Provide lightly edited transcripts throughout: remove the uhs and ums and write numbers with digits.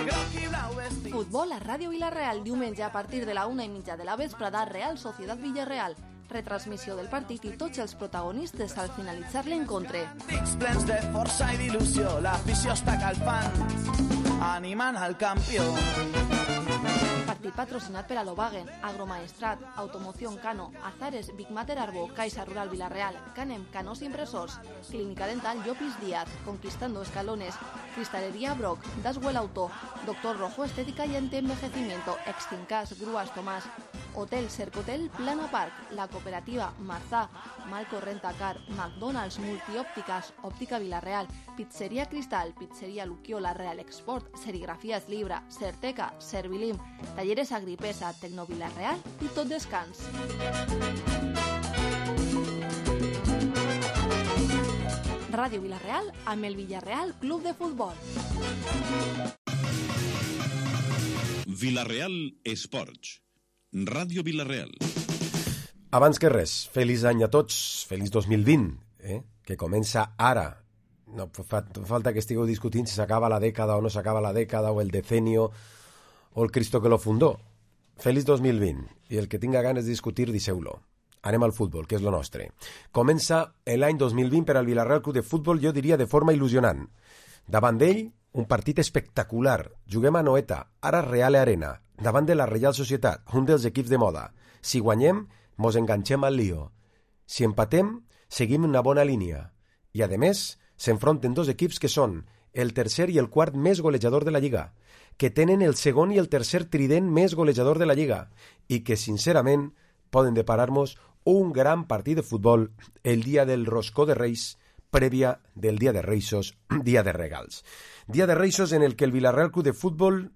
Futbol a Ràdio Vila-real, diumenge a partir de la 1:30 de la vesprada, Real Societat Villarreal. Retransmissió del partit i tots els protagonistes al finalitzar l'encontre. Plens de força i d'il·lusió, l'afició està calfant, animant el campió. Partit patrocinat per Alobagen, Agromaestrat, Automoción Cano, Azares, Big Mater Arbo, Caixa Rural Vila-real, Canem, Canos Impresors, Clínica Dental Llopis Díaz, Conquistando Escalones, Cristalería Brock, Daswell Auto, Doctor Rojo Estética y Antienvejecimiento, Extincas, Grúas Tomás, Hotel Cercotel, Plana Park, La Cooperativa, Marzá, Malco Rentacar, McDonald's, Multiópticas, Óptica Vila-real, Pizzería Cristal, Pizzería Luquiola, Real Export, Serigrafías Libra, Certeca, Servilim, Talleres Agripesa, Tecno Vila-real i Tot Descans. Ràdio Vila-real amb el Villarreal Club de Futbol. Vila-real Esports. Ràdio Vila-real. Abans que res, feliç any a tots, feliç 2020, que comença ara. No fa falta que estigueu discutint si s'acaba la dècada o no s'acaba la dècada, o el decenio, o el Cristo que lo fundó. Feliç 2020, i el que tinga ganes de discutir, deixeu-lo. Anem al futbol, que és lo nostre. Comença l'any 2020 per al Villarreal Club de Futbol, jo diria de forma il·lusionant. Davant d'ell, un partit espectacular. Juguem a Noeta, ara Real Arena, davant de la Reial Societat, un dels equips de moda. Si guanyem, mos enganxem al lío. Si empatem, seguim una bona línia. I, a més, s'enfronten dos equips que són el tercer i el quart més golejador de la Lliga, que tenen el segon i el tercer trident més golejador de la Lliga i que, sincerament, poden deparar-nos un gran partit de futbol el dia del Roscó de Reis, prèvia del dia de Reixos, dia de regals. Dia de Reixos en el que el Villarreal Club de Futbol,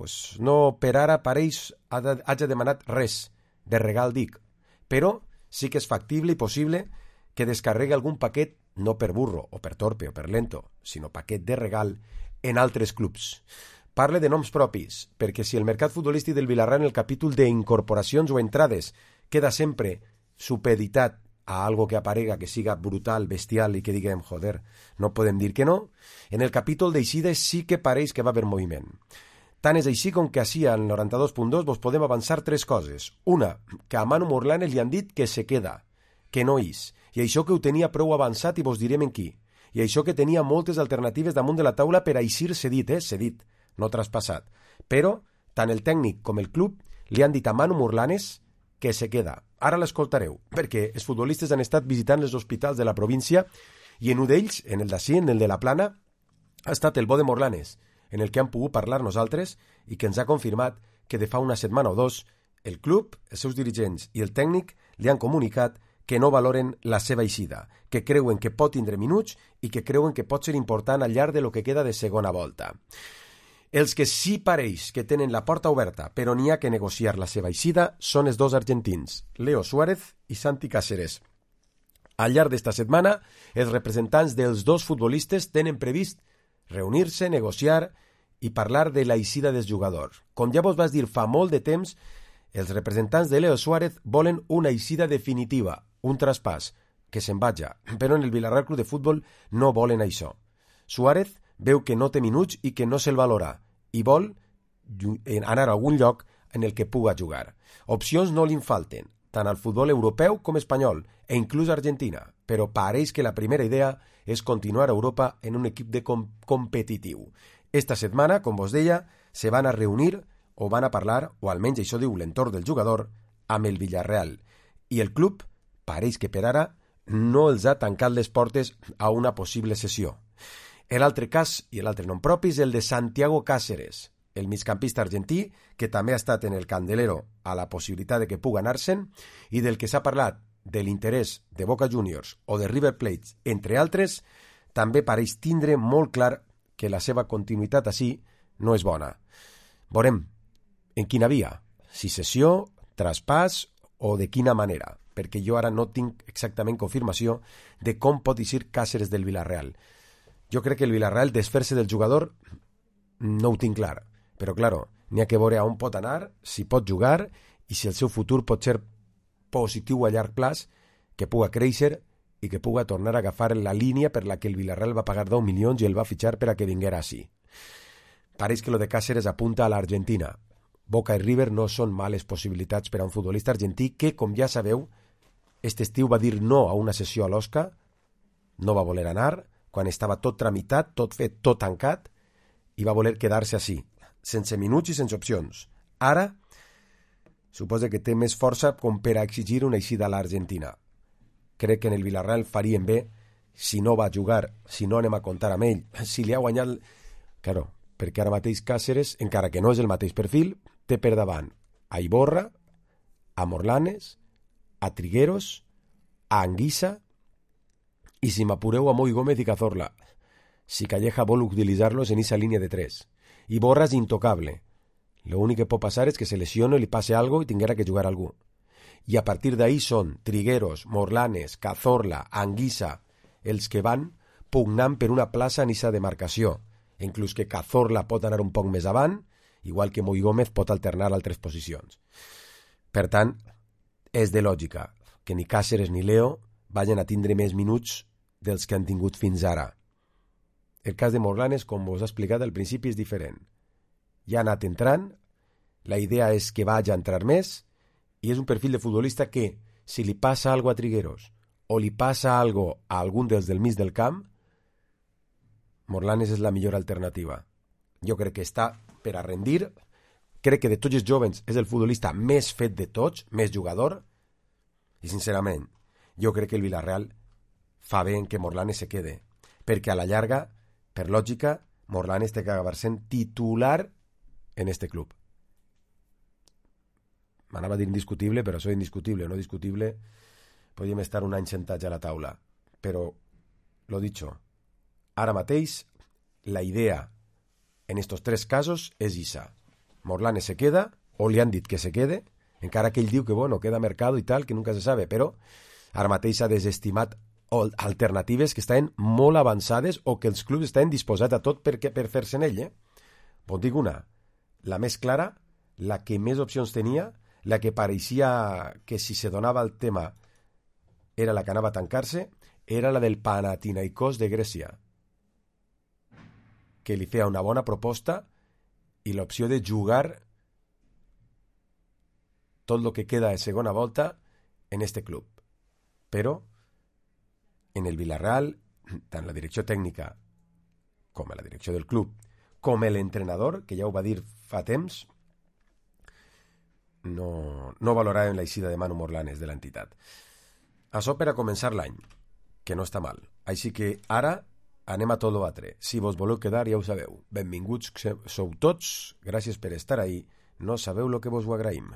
no per ara pareix hagi demanat res de regal, dic, però sí que és factible i possible que descarregui algun paquet, no per burro o per torpe o per lento, sinó paquet de regal en altres clubs. Parle de noms propis, perquè si el mercat futbolístic del Villarreal en el capítol d'incorporacions o entrades queda sempre supeditat a algo que aparega que siga brutal, bestial i que diguem, joder, no podem dir que no, en el capítol d'eixides sí que pareix que va haver moviment. Tant és així com que així al 92.2 vos podem avançar tres coses. Una, que a Manu Morlanes li han dit que se queda, que no és, i això que ho tenia prou avançat i vos direm en qui, i això que tenia moltes alternatives damunt de la taula per a eixir cedit, cedit, no traspassat. Però tant el tècnic com el club li han dit a Manu Morlanes que se queda. Ara l'escoltareu, perquè els futbolistes han estat visitant els hospitals de la província i en un d'ells, en el d'ací, en el de la Plana, ha estat el bo de Morlanes, en el que han pogut parlar nosaltres i que ens ha confirmat que de fa una setmana o dos el club, els seus dirigents i el tècnic li han comunicat que no valoren la seva eixida, que creuen que pot tindre minuts i que creuen que pot ser important al llarg de lo que queda de segona volta. Els que sí pareix que tenen la porta oberta, però n'hi ha que negociar la seva eixida, són els dos argentins, Leo Suárez i Santi Cáceres. Al llarg d'esta setmana, els representants dels dos futbolistes tenen previst reunir-se, negociar i parlar de la eixida del jugador. Com ja vos vas dir fa molt de temps, els representants de Leo Suárez volen una eixida definitiva, un traspàs, que se'n vaja, però en el Villarreal Club de Futbol no volen això. Suárez veu que no té minuts i que no se'l valora, i vol anar a algun lloc en el que puga jugar. Opcions no li'n falten, tant al futbol europeu com espanyol, e inclús a Argentina, però pareix que la primera idea és continuar a Europa en un equip de competitiu. Esta setmana, com vos deia, se van a reunir o van a parlar, o almenys això diu l'entorn del jugador, amb el Villarreal. I el club pareix que per ara no els ha tancat les portes a una possible sessió. L'altre cas i l'altre nom propi és el de Santiago Cáceres, el migcampista argentí que també ha estat en el candelero a la possibilitat de que pugui anar-se'n i del que s'ha parlat de l'interès de Boca Juniors o de River Plate, entre altres, també pareix tindre molt clar que la seva continuïtat així no és bona. Veurem en quina via, si sessió, traspàs o de quina manera, perquè jo ara no tinc exactament confirmació de com pot eixir Cáceres del Villarreal. Jo crec que el Villarreal desfer-se del jugador no ho tinc clar, però claro, n'hi ha que veure a on pot anar, si pot jugar i si el seu futur pot ser positiu a llarg plaç, que puga créixer i que puga tornar a agafar la línia per la que el Villarreal va pagar 10 milions i el va fitxar per a que vinguera així. pareix que lo de Cáceres apunta a l'Argentina. Boca i River no són males possibilitats per a un futbolista argentí que, com ja sabeu, este estiu va dir no a una sessió a l'Osca, no va voler anar, quan estava tot tramitat, tot fet, tot tancat, i va voler quedar-se així, sense minuts i sense opcions. Ara, suposa que té més força com per a exigir una eixida a l'Argentina. Crec que en el Villarreal farien bé, si no va jugar, si no anem a comptar amb ell, si li ha guanyat... Claro, perquè ara mateix Cáceres, encara que no és el mateix perfil, té per davant a Iborra, a Morlanes, a Trigueros, a Anguissa i, si m'apureu, a Moi Gómez i Cazorla. Si Calleja vol utilitzar-los en esa línia de 3. Iborra és intocable. Lo únic que pot passar és que se lesione, li passe algo i tinguera que jugar algú. I a partir d'ahí són Trigueros, Morlanes, Cazorla, Anguissa, els que van pugnant per una plaça en esa demarcació. Inclús que Cazorla pot anar un poc més avant, igual que Moi Gómez pot alternar altres posicions. Per tant, és de lògica que ni Cáceres ni Leo vagin a tindre més minuts dels que han tingut fins ara. El cas de Morlanes, com us he explicat al principi, és diferent. Ja ha anat entrant, la idea és que vagi a entrar més, i és un perfil de futbolista que, si li passa algo a Trigueros o li passa algo a algun dels del mig del camp, Morlanes és la millor alternativa. Jo crec que està per a rendir, crec que de tots els jovens és el futbolista més fet de tots, més jugador, i sincerament, jo crec que el Villarreal fa bé en que Morlanes se quede, perquè a la llarga, per lògica, Morlanes té que acabar sent titular en este club. M'anava a dir indiscutible, però això indiscutible o no discutible, podríem estar un any sentats a la taula. Però, lo dicho, ara mateix, la idea en estos 3 casos és esa. Morlanes se queda, o li han dit que se quede, encara que ell diu que, bueno, queda mercado i tal, que nunca se sabe, però ara mateix s'ha desestimat alternatives que estaven molt avançades o que els clubs estaven disposats a tot per fer-se en ell. Vos dic una, la més clara, la que més opcions tenia, la que pareixia que si se donava el tema era la que anava a tancar-se, era la del Panathinaikos de Grècia, que li feia una bona proposta i l'opció de jugar tot el que queda de segona volta en este club. Però en el Villarreal, tant la direcció tècnica com a la direcció del club, com l'entrenador, que ja ho va dir fa temps, no valoraven l'eixida de Manu Morlanes de l'entitat. Això per a començar l'any, que no està mal. Així que ara anem a tot l'altre. Si vos voleu quedar, ja ho sabeu. Benvinguts sou tots, gràcies per estar ahí. No sabeu lo que vos ho agraïm.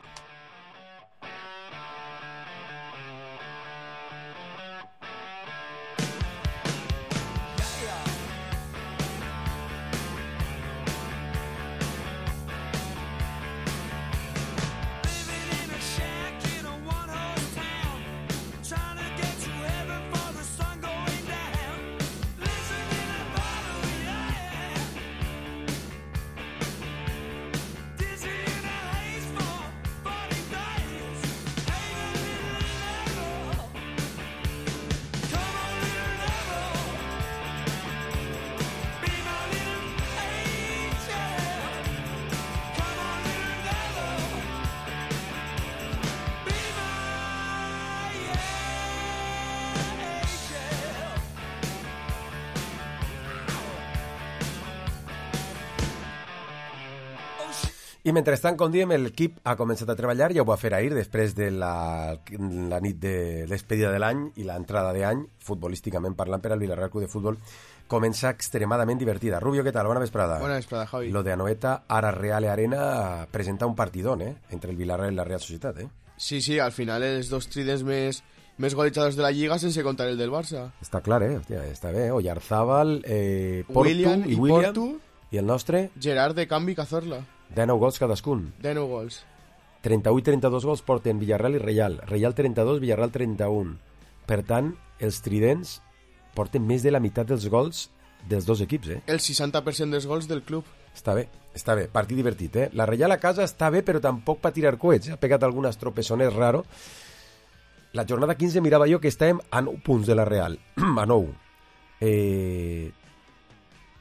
I mentrestant, com diem, l'equip ha començat a treballar, ja ho va fer ahir, després de la nit de despedida de l'any i l'entrada d'any, futbolísticament parlant, per al Villarreal Club de Futbol, comença extremadament divertida. Rubio, què tal? Bona vesprada. Bona vesprada, Javi. Lo de Anoeta, ara Real Arena, presenta un partidón, entre el Villarreal i la Real Societat, Sí, al final els dos tridents més golejadors de la Lliga sense comptar el del Barça. Està clar, hòstia, està bé. Oyarzábal, Portu William i Portu, i el nostre? Gerard de Canvi Cazorla. 19 gols cadascun. 19 gols. 38 i 32 gols porten Villarreal i Reial. Reial 32, Villarreal 31. Per tant, els tridents porten més de la meitat dels gols dels dos equips, El 60% dels gols del club. Està bé. Partit divertit, La Reial a casa està bé, però tampoc pa tirar coets, Ha pegat algunes tropeçones raro. La jornada 15 mirava jo que estàvem a 9 punts de la Real. A 9.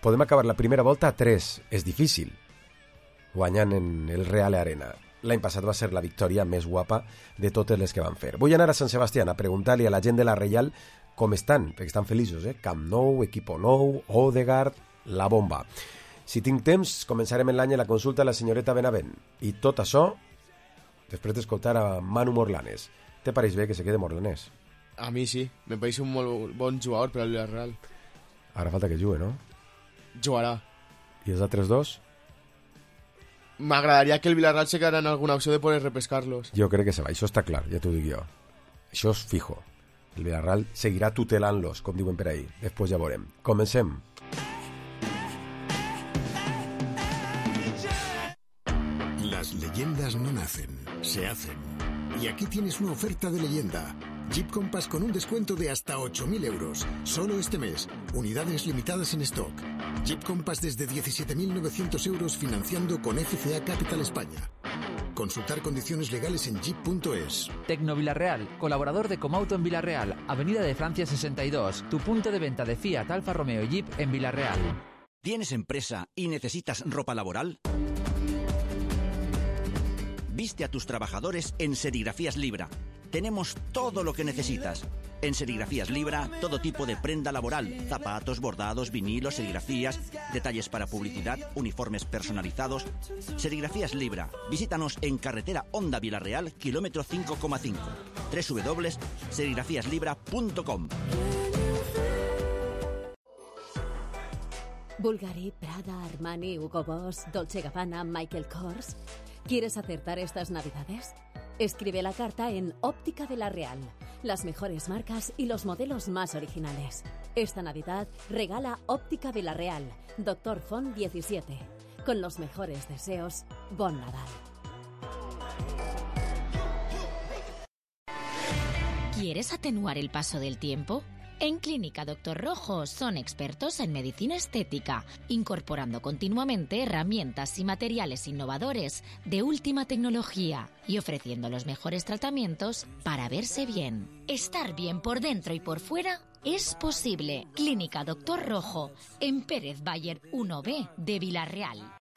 podem acabar la primera volta a 3. És difícil, guanyant en el Real Arena. L'any passat va ser la victòria més guapa de totes les que van fer. Vull anar a Sant Sebastián a preguntar-li a la gent de la Reial com estan, perquè estan feliços, Camp Nou, equipo nou, Odegaard, la bomba. Si tinc temps, començarem en l'any a la consulta a la senyoreta Benavent. I tot això, després d'escoltar a Manu Morlanes. Te pareix bé que se quede Morlanes? A mi sí, me pareix un molt bon jugador per al Villarreal. Ara falta que jugui, no? Jugarà. I els altres dos? M'agradaria que el Villarreal se quedara en alguna opció de poder repescar-los. Jo crec que se va, això està clar, ja t'ho dic jo. Això és fijo. El Villarreal seguirà tutelant-los, com diuen per ahí. Després ja veurem. Comencem. Las leyendas no nacen, se hacen. Y aquí tienes una oferta de leyenda. Jeep Compass con un descuento de hasta 8.000 euros. Solo este mes. Unidades limitadas en stock. Jeep Compass desde 17.900 euros financiando con FCA Capital España. Consultar condiciones legales en jeep.es. Tecno Villarreal, colaborador de Comauto en Villarreal, Avenida de Francia 62, tu punto de venta de Fiat, Alfa Romeo y Jeep en Villarreal. ¿Tienes empresa y necesitas ropa laboral? Viste a tus trabajadores en Serigrafías Libra. Tenemos todo lo que necesitas. En Serigrafías Libra, todo tipo de prenda laboral, zapatos, bordados, vinilos, serigrafías, detalles para publicidad, uniformes personalizados. Serigrafías Libra. Visítanos en carretera Honda Villarreal, kilómetro 5,5. www.serigrafíaslibra.com. Bulgari, Prada, Armani, Hugo Boss, Dolce & Gabbana, Michael Kors. ¿Quieres acertar estas navidades? Escribe la carta en Óptica de la Real. Las mejores marcas y los modelos más originales. Esta Navidad regala Óptica de la Real, Doctor Font 17. Con los mejores deseos, Bon Nadal. ¿Quieres atenuar el paso del tiempo? En Clínica Doctor Rojo son expertos en medicina estética, incorporando continuamente herramientas y materiales innovadores de última tecnología y ofreciendo los mejores tratamientos para verse bien. Estar bien por dentro y por fuera es posible. Clínica Doctor Rojo, en Pérez Bayer 1B de Villarreal.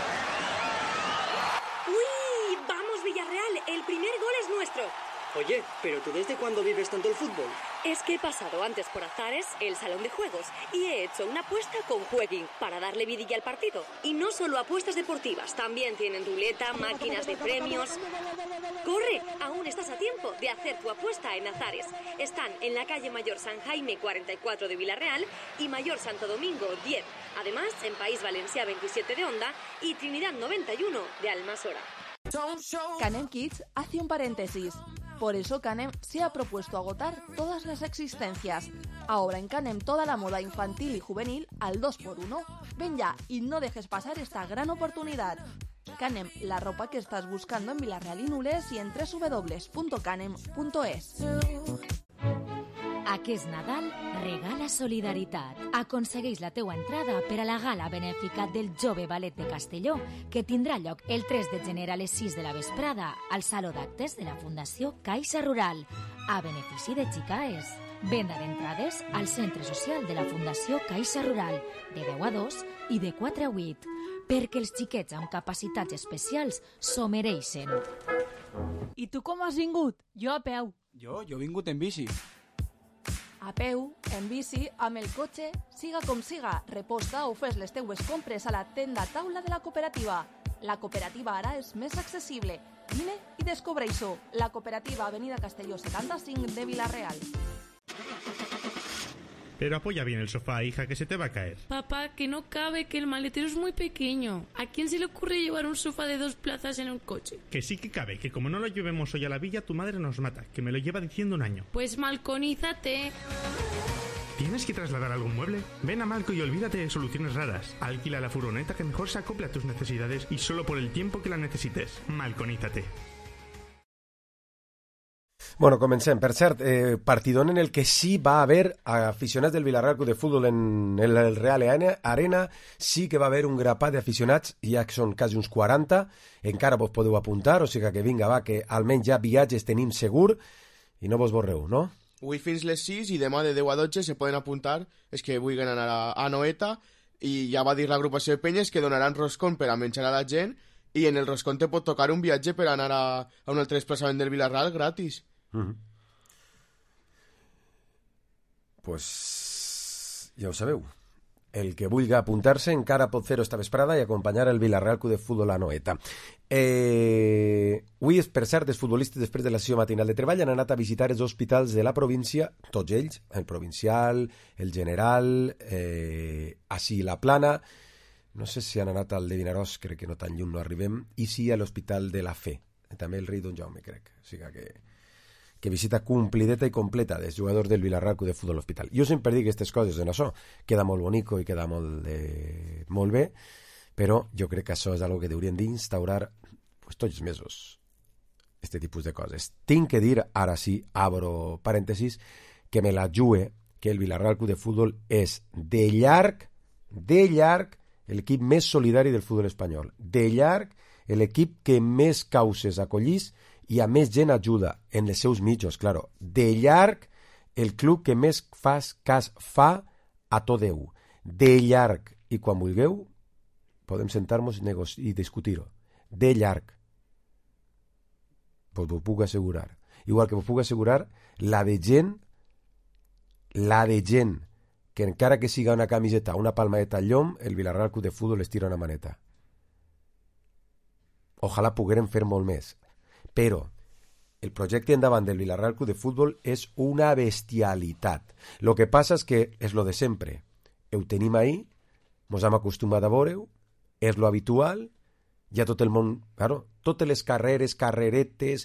¡Uy! ¡Vamos, Villarreal! El primer gol es nuestro. Oye, ¿pero tú desde cuándo vives tanto el fútbol? Es que he pasado antes por Azares, el salón de juegos, y he hecho una apuesta con Jueguin para darle vidilla al partido. Y no solo apuestas deportivas, también tienen ruleta, máquinas de premios. ¡Corre! Aún estás a tiempo de hacer tu apuesta en Azares. Están en la calle Mayor San Jaime 44 de Villarreal y Mayor Santo Domingo 10. Además, en País Valencià 27 de Onda y Trinidad 91 de Almasora. Canem Kids hace un paréntesis. Por eso Canem se ha propuesto agotar todas las existencias. Ahora en Canem toda la moda infantil y juvenil al 2x1. Ven ya y no dejes pasar esta gran oportunidad. Canem, la ropa que estás buscando en Villarreal i Nules y en www.canem.es. Aquest Nadal regala solidaritat. Aconsegueix la teua entrada per a la gala benèfica del Jove Ballet de Castelló, que tindrà lloc el 3 de gener a les 6 de la vesprada al Saló d'Actes de la Fundació Caixa Rural, a benefici de Xicaes. Venda d'entrades al Centre Social de la Fundació Caixa Rural, de 10 a 2 i de 4 a 8, perquè els xiquets amb capacitats especials s'ho mereixen. I tu com has vingut? Jo a peu. Jo he vingut en bici. A peu, en bici, amb el cotxe, siga com siga, reposta o fes les teues compres a la tenda taula de la cooperativa. La cooperativa ara és més accessible. Vine i descobreix-ho. La cooperativa Avenida Castelló 75 de Villarreal. Pero apoya bien el sofá, hija, que se te va a caer. Papá, que no cabe, que el maletero es muy pequeño. ¿A quién se le ocurre llevar un sofá de 2 plazas en un coche? Que sí que cabe, que como no lo llevemos hoy a la villa, tu madre nos mata, que me lo lleva diciendo un año. Pues malconízate. ¿Tienes que trasladar algún mueble? Ven a Malco y olvídate de soluciones raras. Alquila la furgoneta que mejor se acopla a tus necesidades y solo por el tiempo que la necesites. Malconízate. Bueno, comencem. Per cert, partidón en el que sí va haver aficionats del Villarreal Club de Fútbol en el Real Arena. Sí que va haver un grapat d'aficionats, ja que són quasi uns 40. Encara vos podeu apuntar, o sigui que vinga, va, que almenys ja viatges tenim segur i no vos borreu, no? Avui fins les 6 i demà de 10 a 12 se poden apuntar. És que vulguin anar a Noeta. i ja va dir l'agrupació de penyes que donaran roscón per a menjar a la gent i en el roscón te pot tocar un viatge per anar a un altre desplaçament del Villarreal gratis. Pues ja ho sabeu. El que vulgui apuntar-se encara pot fer-ho esta vesprada i acompanyar el Villarreal Club de Futbol a Noeta. Avui, per cert, els futbolistes després de la sessió matinal de treball han anat a visitar els hospitals de la província, tots ells, el Provincial, el General, així la Plana, no sé si han anat al de Vinaròs, crec que no tan lluny no arribem, i sí a l'Hospital de la Fe, també el rei Don Jaume, crec. O sigui que visita complideta i completa dels jugadors del Villarreal Club de Futbol a l'Hospital. Jo sempre dic aquestes coses en això, queda molt bonico i queda molt bé, però jo crec que això és una que haurien d'instaurar pues, tots els mesos, aquest tipus de coses. Tinc que dir, ara sí, abro parèntesis, que me la jugue que el Villarreal Club de Futbol és de llarg, l'equip més solidari del futbol espanyol. De llarg, l'equip que més causes acollís i a més gent ajuda en els seus mitjos, claro. De llarg, el club que més cas fa a tot Déu. De llarg. I quan vulgueu, podem sentar-nos i discutir-ho. De llarg. Pues ho puc assegurar. Igual que ho puc assegurar la de gent que encara que siga una camiseta, una palmadeta al llom, el Villarreal Club de Futbol les tira una maneta. Ojalà poguérem fer molt més. Però el projecte endavant del Villarreal Club de Futbol és una bestialitat. Lo que passa és que és lo de sempre. Ho tenim ahí, mos hem acostumat a veure-ho, és lo habitual, ja tot el món, claro, totes les carreres, carreretes,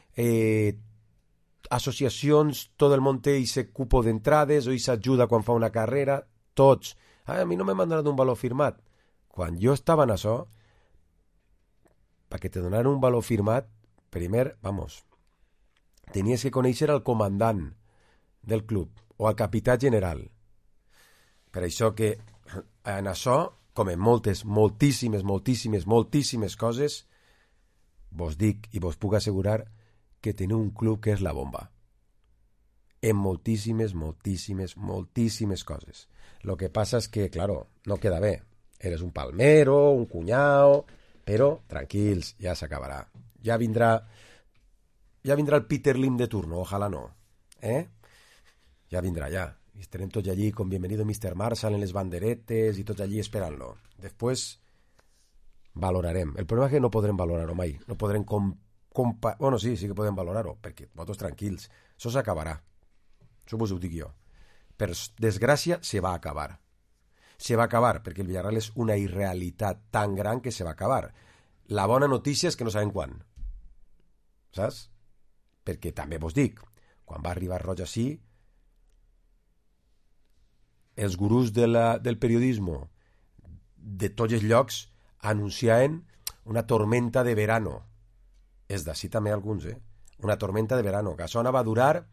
associacions, tot el món té ese cupo d'entrades o esa ajuda quan fa una carrera, tots. A mi no m'han donat un valor firmat. Quan jo estava en això, perquè te donaran un valor firmat, primer, tenies que conèixer el comandant del club o el capità general. Per això que en això, com en moltíssimes coses, vos dic i vos puc assegurar que teniu un club que és la bomba. En moltíssimes coses. Lo que passa és que, claro, no queda bé. Eres un palmero, un cunyao, però tranquils, ja s'acabarà. Ja vindrà el Peter Lim de turno, ojalà no. Ja vindrà, ja. I estarem tots allí con bienvenido Mr. Marshall en les banderetes i tots allí esperant-lo. Després valorarem. El problema és que no podrem valorar-ho mai. No podrem bueno, sí que podem valorar-ho, perquè vosaltres tranquils. Això s'acabarà. Això vos ho dic jo. Per desgràcia, se va acabar. Se va acabar, perquè el Villarreal és una irrealitat tan gran que se va acabar. La bona notícia és que no sabem quan. Saps? Perquè també vos dic, quan va arribar Roig així, els gurús del periodisme de tots els llocs anunciaven una tormenta de verano. És d'ací també alguns, Una tormenta de verano, que això va durar,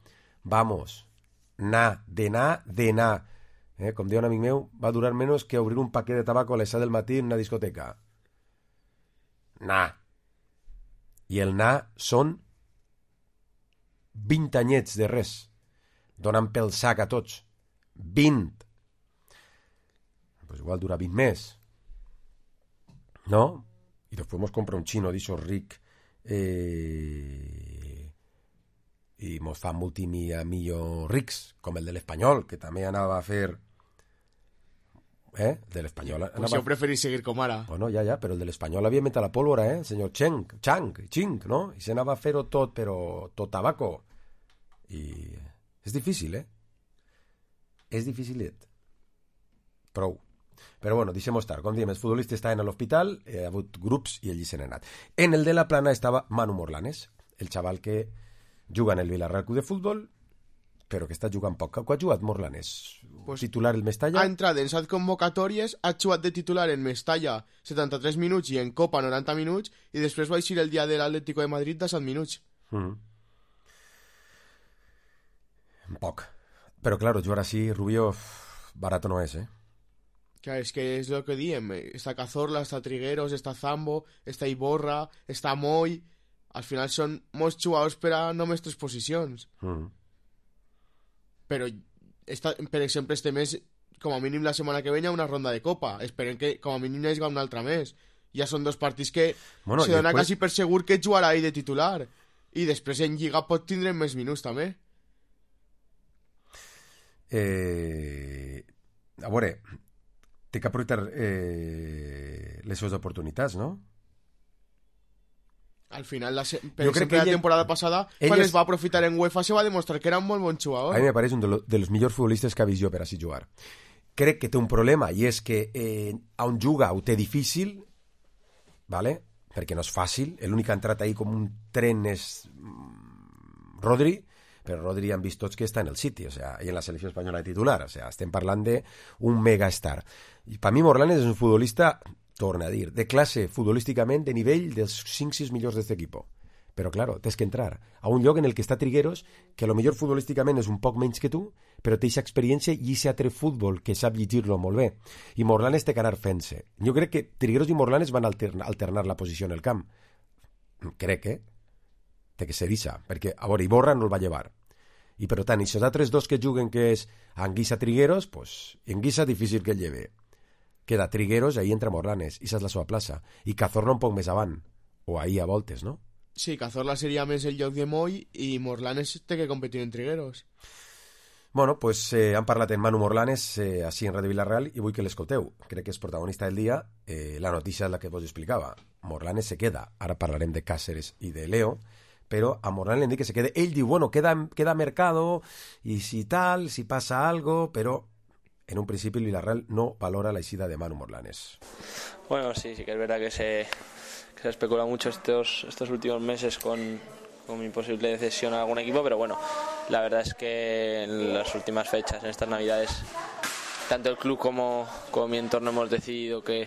d'anar. Com diu un amic meu, va durar menys que obrir un paquet de tabaco a les 7 del matí en una discoteca. I el són 20 anyets de res, donant pel sac a tots. 20. Pues igual dura 20 més. No? I després mos compra un xino d'això ric i mos fa multimillor rics, com el de l'Espanyol, que també anava a fer... de l'Espanyol... Pues jo preferís seguir com ara. Bueno, ja, però el de l'Espanyol havia inventat la pólvora, el senyor Chang, no? I s'anava a fer-ho tot, però tot tabaco. I és difícil, És dificilet. Prou. Però bueno, deixem-ho estar. Com diem, els futbolistes estaven a l'hospital, hi ha hagut grups i ells se n'han anat. En el de la Plana estava Manu Morlanes, el xaval que juga en el Villarreal Club de Futbol, però que està jugant poc. Quan ha jugat Morlanes? Pues, titular el Mestalla? Ha entrat en 7 convocatòries, ha jugat de titular en Mestalla 73 minuts i en Copa 90 minuts, i després va eixir el dia de l'Atlético de Madrid de 7 minuts. Poc. Però, claro, jugar així, Rubio, barato no és, Claro, es que es lo que diem. Está Cazorla, está Trigueros, está Zambo, está Iborra, está Moy. Al final són molts jugadors per a només 3 posicions. Però, per exemple, este mes com a mínim la setmana que ve hi ha una ronda de Copa. Esperem que com a mínim hi hagi un altre mes. Ja són 2 partits que se dona quasi per segur que jugarà ahir de titular. I després en Lliga pot tindre més minuts també. A veure, té que aprofitar les seves oportunitats, no? Al final, per exemple, la temporada passada, quan es va aprofitar en UEFA, se va demostrar que era un molt bon jugador. A mi me pareix un dels millors futbolistes que ha vist jo per així jugar. Crec que té un problema, i és que on juga ho té difícil, ¿vale? Perquè no és fàcil. L'únic que ha entrat ahí com un tren és Rodri, però Rodri han vist tots que està en el City, o sea, i en la selecció espanyola de titular, o sea, estem parlant d'un megastar. I per mi Morlanes és un futbolista, torna a dir, de classe futbolísticament de nivell dels 5-6 millors d'aquest equip. Però, claro, tens que entrar a un lloc en el que està Trigueros, que a lo millor futbolísticament és un poc menys que tu, però té aquesta experiència i aquest altre futbol que sap llegir-lo molt bé. I Morlanes té que anar fent-se. Jo crec que Trigueros i Morlanes van alternar la posició en el camp. Crec, té que ser això, perquè, a veure, Iborra no el va llevar. I, per tant, aquests altres 2 que juguen, que és Anguissa Trigueros, pues, Anguissa difícil que el lleve. Queda Trigueros, ahí entra Morlanes, i esa és la seva plaça. I Cazorla un poc més avant, o ahí a voltes, no? Sí, Cazorla seria més el lloc de Moll i Morlanes té que competir en Trigueros. Bueno, pues han parlat en Manu Morlanes així en Ràdio Vilareal i vull que l'escolteu. Crec que és protagonista del dia. La notícia és la que vos explicava. Morlanes se queda. Ara parlarem de Cáceres i de Leo, però a Morlanes li han dit que se quede. Ell diu, bueno, queda mercado y si tal, si pasa algo, però en un principi el Villarreal no valora la eixida de Manu Morlanes. Bueno, sí que es verdad que se especula mucho estos últimos meses con mi posible cesión a algún equipo, pero bueno, la verdad es que en las últimas fechas, en estas navidades, tanto el club como mi entorno hemos decidido que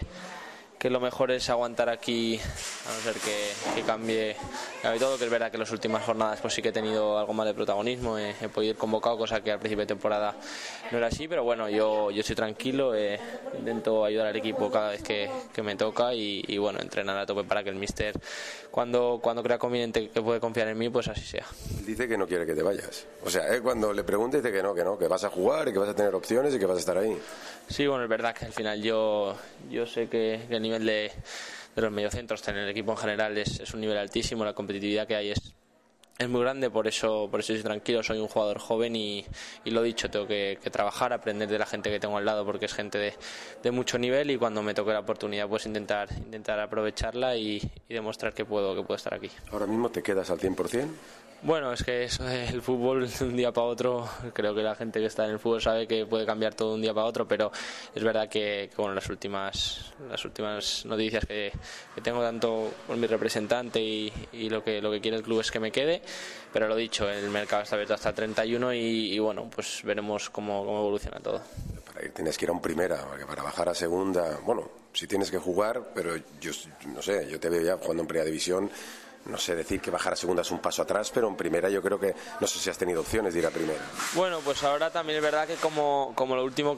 lo mejor es aguantar aquí, a no ser que cambie todo, que es verdad que en las últimas jornadas pues sí que he tenido algo más de protagonismo, he podido ir convocado, cosa que al principio de temporada no era así, pero bueno, yo estoy tranquilo, intento ayudar al equipo cada vez que me toca y bueno, entrenar a tope para que el míster cuando crea conveniente que puede confiar en mí, pues así sea. Dice que no quiere que te vayas, o sea, cuando le pregunte dice que no, que vas a jugar y que vas a tener opciones y que vas a estar ahí. Sí, bueno, es verdad que al final yo sé que el nivel de los mediocentros en el equipo en general es un nivel altísimo, la competitividad que hay es muy grande, por eso estoy tranquilo, soy un jugador joven y lo dicho, tengo que trabajar, aprender de la gente que tengo al lado porque es gente de mucho nivel y cuando me toque la oportunidad pues intentar aprovecharla y demostrar que puedo estar aquí. ¿Ahora mismo te quedas al 100%? Bueno, es que eso del fútbol de un día para otro, creo que la gente que está en el fútbol sabe que puede cambiar todo de un día para otro, pero es verdad que bueno, las últimas noticias que tengo tanto con mi representante y lo que quiere el club es que me quede, pero lo dicho, el mercado está abierto hasta el 31 y bueno, pues veremos cómo evoluciona todo. Para ir tienes que ir a un primera, porque para bajar a segunda, bueno, sí tienes que jugar, pero yo no sé, yo te veo ya jugando en primera división. No sé decir que bajar a segunda es un paso atrás, pero en primera yo creo que no sé si has tenido opciones de ir a primera. Bueno, pues ahora también es verdad que como lo último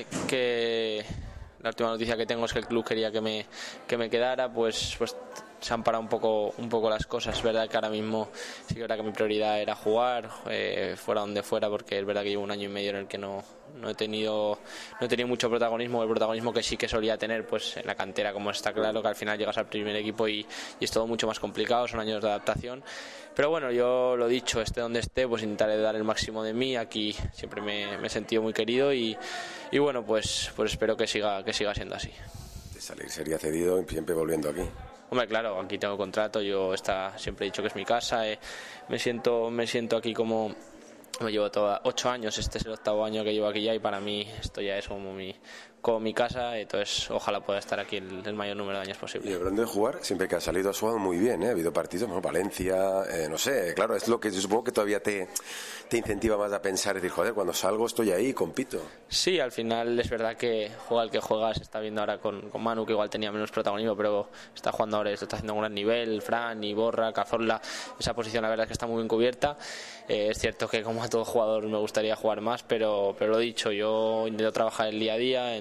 la última noticia que tengo es que el club quería que me quedara, pues se han parado un poco las cosas. Es verdad que ahora mismo sí que es verdad que mi prioridad era jugar, fuera donde fuera, porque es verdad que llevo 1 año y medio en el que no he tenido mucho protagonismo, el protagonismo que sí que solía tener pues en la cantera, como está claro, que al final llegas al primer equipo y es todo mucho más complicado, son años de adaptación. Pero bueno, yo lo dicho, esté donde esté, pues intentaré dar el máximo de mí. Aquí siempre me he sentido muy querido y bueno, pues espero que siga siendo así. De salir sería cedido y siempre volviendo aquí. Hombre, claro, aquí tengo contrato, siempre he dicho que es mi casa, me siento aquí como... Me llevo 8 años, este es el 8º año que llevo aquí ya y para mí esto ya es como mi casa, entonces ojalá pueda estar aquí el mayor número de años posible. Y hablando de jugar, siempre que ha salido ha jugado muy bien, ha habido partidos, bueno, Valencia, no sé, claro, es lo que yo supongo que todavía te incentiva más a pensar y decir, joder, cuando salgo estoy ahí, compito. Sí, al final es verdad que juega el que juega, se está viendo ahora con Manu, que igual tenía menos protagonismo, pero está jugando ahora, está haciendo un gran nivel, Fran, Iborra, Cazorla, esa posición la verdad es que está muy bien cubierta. Es cierto que como a todo jugador me gustaría jugar más, pero lo dicho, yo intento trabajar el día a día,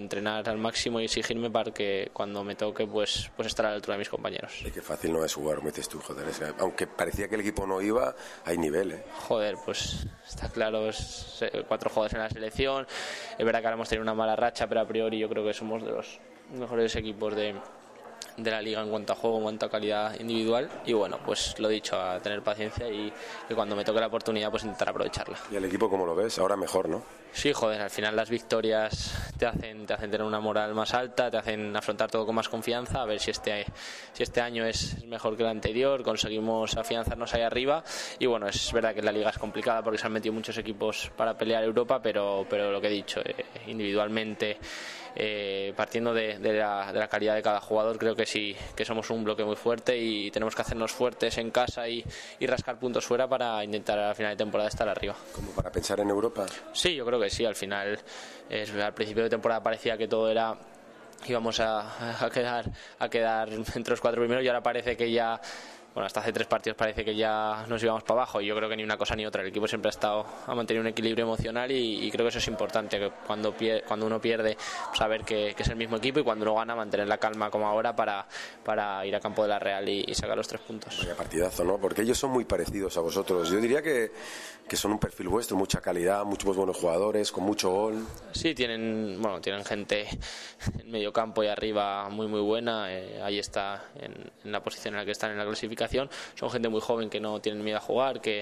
entrenar al máximo y exigirme para que cuando me toque pues estar a la altura de mis compañeros. Y qué fácil no es jugar, como dices tú, joder, aunque parecía que el equipo no iba, hay nivel, ¿eh? Joder, pues está claro, es 4 jugadores en la selección, es verdad que ahora hemos tenido una mala racha, pero a priori yo creo que somos de los mejores equipos de la liga en cuanto a juego, en cuanto a calidad individual, y bueno, pues lo dicho, a tener paciencia y que cuando me toque la oportunidad pues intentar aprovecharla. ¿Y el equipo cómo lo ves? Ahora mejor, ¿no? Sí, joder, al final las victorias te hacen tener una moral más alta, te hacen afrontar todo con más confianza, a ver si este año es mejor que el anterior, conseguimos afianzarnos ahí arriba, y bueno, es verdad que la liga es complicada porque se han metido muchos equipos para pelear Europa, pero lo que he dicho, individualmente, partiendo de la calidad de cada jugador, creo que sí, que somos un bloque muy fuerte y tenemos que hacernos fuertes en casa y rascar puntos fuera para intentar a final de temporada estar arriba. ¿Como para pensar en Europa? Sí, yo creo que sí, al final al principio de temporada parecía que todo era íbamos a quedar entre los 4 primeros, y ahora parece que ya, bueno, hasta hace 3 partidos parece que ya nos íbamos para abajo, y yo creo que ni una cosa ni otra. El equipo siempre ha mantenido un equilibrio emocional y creo que eso es importante, que cuando uno pierde, saber que es el mismo equipo, y cuando uno gana, mantener la calma como ahora para ir a campo de la Real y sacar los 3 puntos. Vaya partidazo, ¿no? Porque ellos son muy parecidos a vosotros. Yo diría que son un perfil vuestro, mucha calidad, muchos buenos jugadores, con mucho gol. Sí, tienen gente en medio campo y arriba muy muy buena. Ahí está en la posición en la que están en la clasificación. Son gente muy joven que no tienen miedo a jugar, que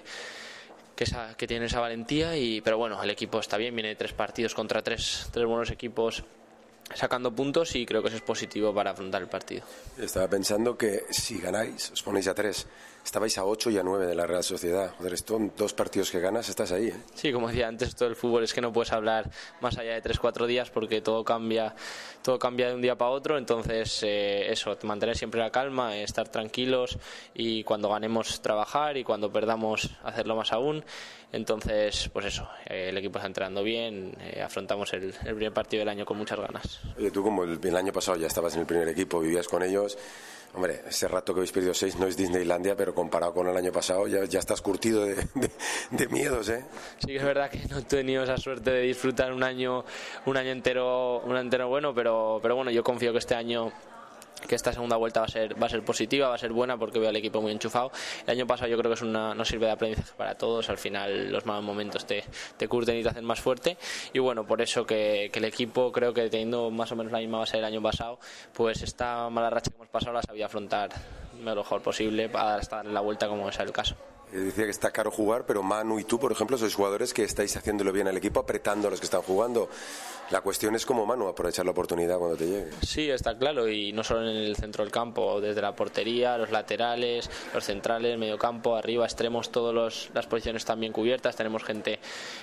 tienen esa valentía, pero bueno, el equipo está bien, viene de 3 partidos contra 3 buenos equipos sacando puntos, y creo que eso es positivo para afrontar el partido. Estaba pensando que si ganáis, os ponéis a 3. Estabais a 8 y a 9 de la Real Sociedad. Joder, esto en 2 partidos que ganas estás ahí, ¿eh? Sí, como decía antes, todo el fútbol es que no puedes hablar más allá de 3-4 días porque todo cambia de un día para otro. Entonces, eso, mantener siempre la calma, estar tranquilos, y cuando ganemos trabajar, y cuando perdamos hacerlo más aún. Entonces, pues eso, el equipo está entrenando bien, afrontamos el primer partido del año con muchas ganas. Oye, tú como el año pasado ya estabas en el primer equipo, vivías con ellos. Hombre, ese rato que habéis perdido 6 no es Disneylandia, pero comparado con el año pasado ya estás curtido de miedos, ¿eh? Sí que es verdad que no he tenido esa suerte de disfrutar un año entero bueno, pero bueno, yo confío que este año, que esta segunda vuelta va a ser positiva, va a ser buena, porque veo al equipo muy enchufado. El año pasado yo creo que nos sirve de aprendizaje para todos. Al final los malos momentos te curten y te hacen más fuerte, y bueno, por eso que el equipo, creo que teniendo más o menos la misma base del año pasado, pues esta mala racha que hemos pasado la sabía afrontar lo mejor posible para estar en la vuelta, como es el caso. Decía que está caro jugar, pero Manu y tú, por ejemplo, sois jugadores que estáis haciéndolo bien al equipo, apretando a los que están jugando. La cuestión es como Manu, aprovechar la oportunidad cuando te llegue. Sí, está claro, y no solo en el centro del campo, desde la portería, los laterales, los centrales, medio campo, arriba, extremos, todas las posiciones están bien cubiertas. Tenemos gente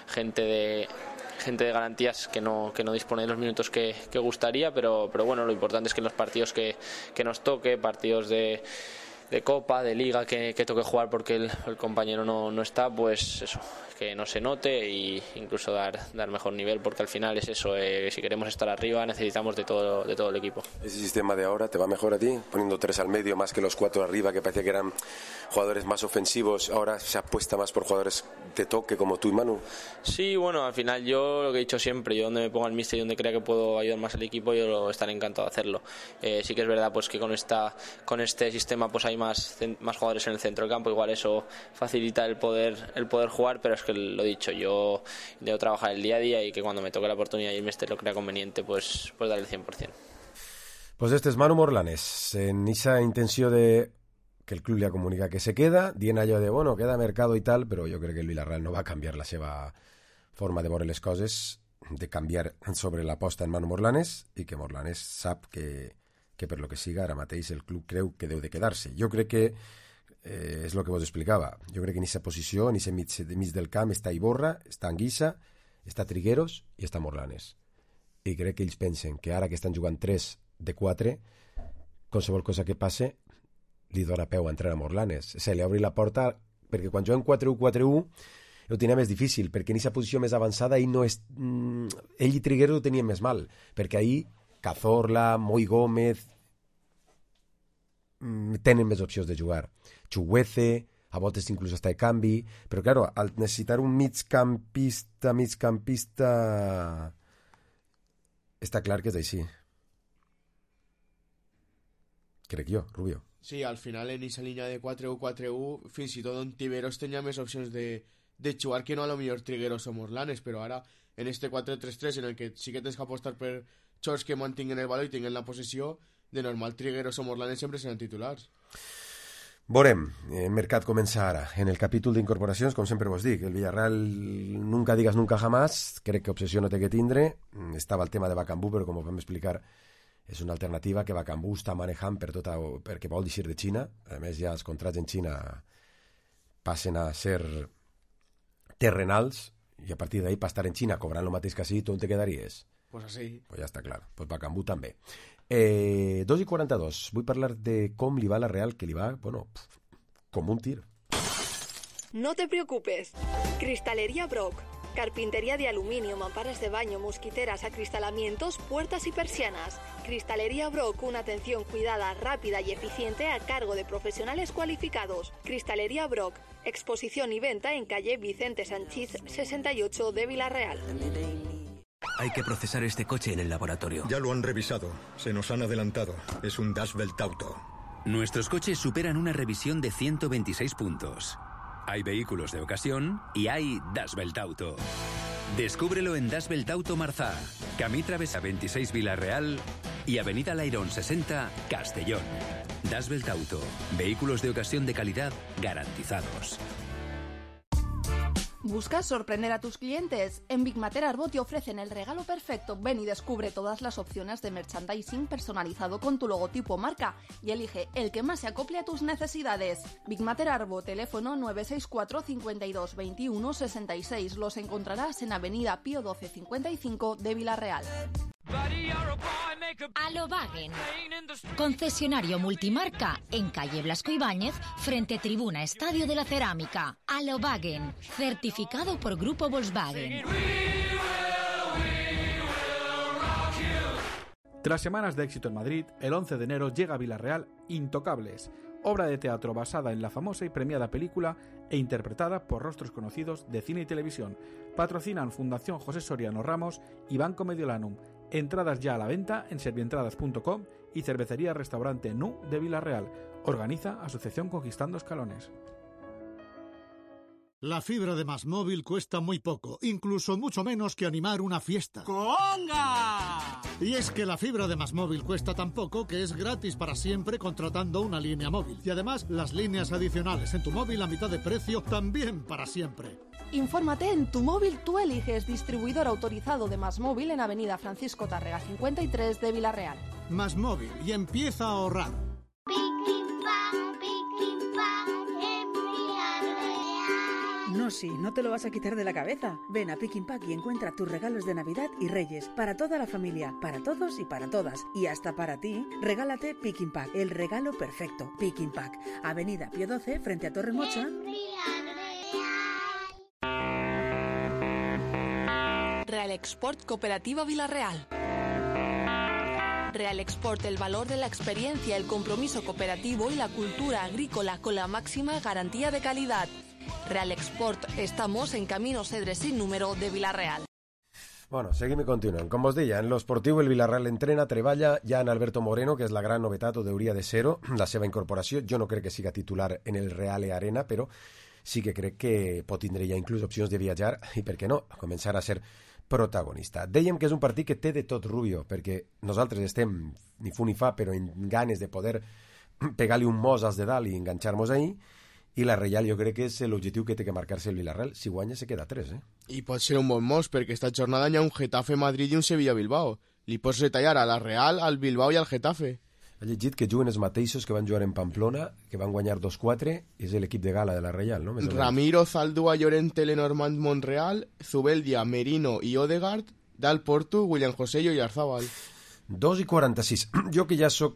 de garantías que no dispone de los minutos que gustaría, pero bueno, lo importante es que en los partidos que nos toque, partidos de Copa, de Liga, que toque jugar porque el compañero no está, pues eso, que no se note, e incluso dar mejor nivel, porque al final es eso, si queremos estar arriba necesitamos de todo el equipo. ¿Ese sistema de ahora te va mejor a ti? Poniendo 3 al medio más que los 4 arriba, que parecía que eran jugadores más ofensivos, ahora se apuesta más por jugadores de toque como tú y Manu. Sí, bueno, al final yo lo que he dicho siempre, yo donde me ponga el míster y donde crea que puedo ayudar más al equipo, yo estaré encantado de hacerlo. Sí que es verdad pues que con este sistema pues hay más jugadores en el centro del campo, igual eso facilita el poder jugar, pero es que lo dicho, yo debo trabajar el día a día, y que cuando me toque la oportunidad y el míster lo crea conveniente, pues dar el 100%. Pues este es Manu Morlanes, en esa intenció de que el club li ha comunicat que se queda, dient allò de, bueno, queda mercado i tal, però jo crec que el Villarreal no va canviar la seva forma de veure les coses, de canviar sobre l'aposta en Manu Morlanes, i que Morlanes sap que per lo que siga ara mateix el club creu que deu de quedar-se. Jo crec que és el que vos explicava. Jo crec que en aquesta posició, en aquest mig del camp, està Iborra, està Anguissa, està Trigueros i està Morlanes. I crec que ells pensen que ara que estan jugant 3 de 4, qualsevol cosa que passe li dona peu a entrar a Morlanes. Se li obri la porta, perquè quan juguen 4-1-4-1 ho tenia més difícil, perquè en aquesta posició més avançada ell i Trigueros ho tenien més mal, perquè ahir Cazorla, Moi Gómez tenen més opcions de jugar. Chuguece, a voltes inclús està de canvi, però claro, al necessitar un migcampista està clar que és així. Crec jo, Rubio. Sí, al final en esa línea de 4-1-4-1, fins i tot en Tiberos tenia més opcions de jugar que no a lo millor Trigueros o Morlanes, però ara en este 4-3-3 en el que sí que tens que apostar per xocs que mantinguen el valor i tinguen la possessió, de normal Trigueros o Morlanes sempre seran titulars. Veurem, el mercat comença ara. En el capítol d'incorporacions, com sempre vos dic, el Villarreal nunca digas nunca jamás, crec que obsessió no té que tindre. Estava el tema de Bakambu, però com ho vam explicar, és una alternativa que Bakambu està manejant perquè vol eixir de Xina. A més, ja els contrats en Xina passen a ser terrenals i a partir d'ahí, per estar en Xina cobrant el mateix que així, tu on te quedaries? Pues así. Pues ja està clar. Pues Bakambu també. 2:42. Vull parlar de com li va la Real, que li va, bueno, com un tir. No te preocupes. Cristalería Brock. Carpintería de aluminio, mamparas de baño, mosquiteras, acristalamientos, puertas y persianas. Cristalería Brock, una atención cuidada, rápida y eficiente a cargo de profesionales cualificados. Cristalería Brock, exposición y venta en calle Vicente Sanchís 68 de Villarreal. Hay que procesar este coche en el laboratorio. Ya lo han revisado. Se nos han adelantado. Es un Das Welt Auto. Nuestros coches superan una revisión de 126 puntos. Hay vehículos de ocasión y hay Das Welt Auto. Descúbrelo en Das Welt Auto Marzá, Camí Travesa 26 Villarreal y Avenida Lairón 60 Castellón. Das Welt Auto. Vehículos de ocasión de calidad garantizados. ¿Buscas sorprender a tus clientes? En Big Mater Arbo te ofrecen el regalo perfecto. Ven y descubre todas las opciones de merchandising personalizado con tu logotipo o marca y elige el que más se acople a tus necesidades. Big Mater Arbo, teléfono 964 52 21 66. Los encontrarás en Avenida Pío 12 55 de Villarreal. Alobagen, concesionario multimarca en calle Blasco Ibáñez, frente Tribuna Estadio de la Cerámica. Alobagen, certificado por Grupo Volkswagen. Tras semanas de éxito en Madrid, el 11 de enero llega a Villarreal Intocables, obra de teatro basada en la famosa y premiada película e interpretada por rostros conocidos de cine y televisión. Patrocinan Fundación José Soriano Ramos y Banco Mediolanum. Entradas ya a la venta en servientradas.com y Cervecería Restaurante Nu de Villarreal. Organiza Asociación Conquistando Escalones. La fibra de MásMóvil cuesta muy poco, incluso mucho menos que animar una fiesta. ¡Conga! Y es que la fibra de MásMóvil cuesta tan poco que es gratis para siempre contratando una línea móvil. Y además, las líneas adicionales en tu móvil a mitad de precio también para siempre. Infórmate en Tu Móvil Tú Eliges, distribuidor autorizado de MásMóvil en Avenida Francisco Tárrega 53 de Villarreal. MásMóvil, y empieza a ahorrar. No, sí, no te lo vas a quitar de la cabeza. Ven a Pick Pack y encuentra tus regalos de Navidad y Reyes. Para toda la familia, para todos y para todas. Y hasta para ti, regálate Pick Pack, el regalo perfecto. Pick Pack, Avenida Pío 12, frente a Torre Mocha. Real Export Cooperativa Villarreal. Real Export, el valor de la experiencia, el compromiso cooperativo y la cultura agrícola con la máxima garantía de calidad. Real Export, estamos en Camino Cedre sin número de Villarreal. Bueno, seguim i continuem. Com vos deia, en l'esportiu el Villarreal entrena, treballa ja en Alberto Moreno, que és la gran novetat, o hauria de ser-ho, la seva incorporació. Jo no crec que siga titular en el Real Arena, però sí que crec que pot tindre ja inclús opcions de viatjar i, per què no, començar a ser protagonista. Dèiem que és un partit que té de tot, Rubio, perquè nosaltres estem ni fu ni fa, però en ganes de poder pegar-li un mos als de dalt i enganxar-nos ahí. I la Reial jo crec que és l'objectiu que té que marcar-se el Villarreal. Si guanya se queda 3, I pot ser un bon mos, perquè esta jornada hi ha un Getafe Madrid i un Sevilla Bilbao. Li pots retallar a la Real, al Bilbao i al Getafe. Ha llegit que juguen els mateixos que van jugar en Pamplona, que van guanyar 2-4, és l'equip de gala de la Reial, no? Ramiro, Zaldúa, Llorente, Lenormand, Monreal, Zubeldia, Merino i Odegaard, Dal Porto, William José i Oyarzábal. 2:46. Jo que ja sóc